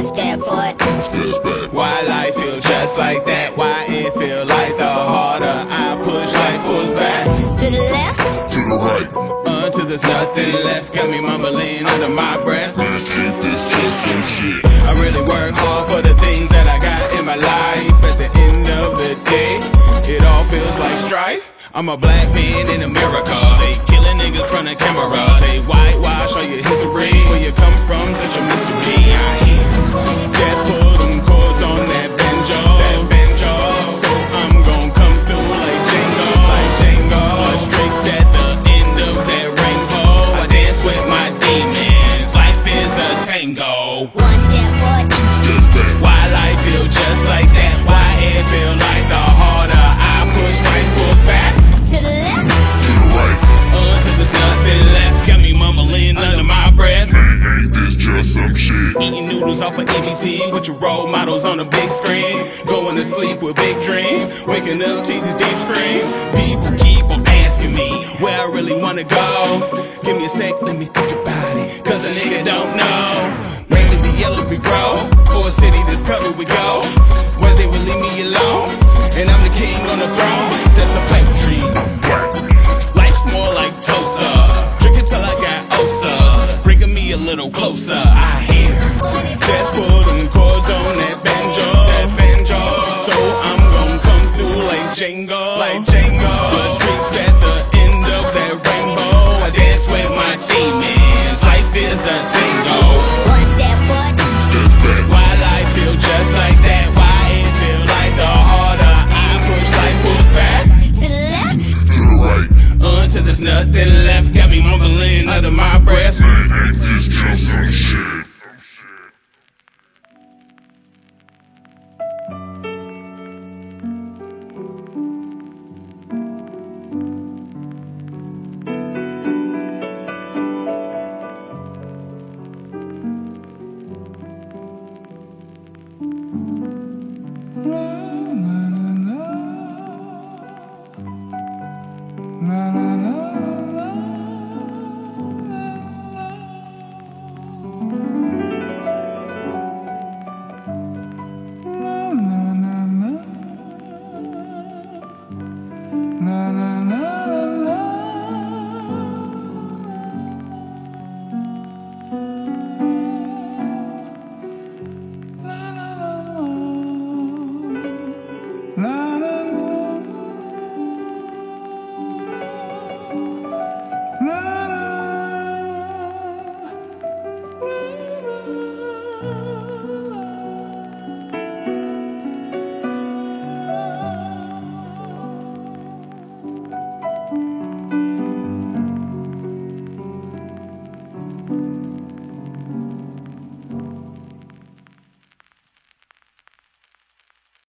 One step forward, 2 steps back. Why life feel just like that? Why it feel like the harder I push, life pulls back? To the left, to the right, until there's nothing left. Got me mumbling under my breath. man, ain't this just some shit? I really work hard for the things that I got in my life. At the end of the day, it all feels like strife. I'm a black man in America. They killing niggas from the camera. They whitewash all your history. Where you come from, such a mystery. I hear death put them chords on that banjo. So I'm gon' come through like Django. Blood streaks at the end of that rainbow. I dance with my demons. Life is a tango. 1 step forward, 2 steps back. Why life feel just like that? Why it feel like the harder I push, life pulls back? To the left, To the right, until there's nothing left. Got me mumbling under my breath. man, ain't this just some shit? Eating noodles off of EBT with your role models on the big screen. Going to sleep with big dreams. Waking up to these deep screams. People keep on asking me where I really wanna go. Give me a sec, let me think about it. Cause a nigga don't know. Mainly the yellow we grow. For a city that's covered we go.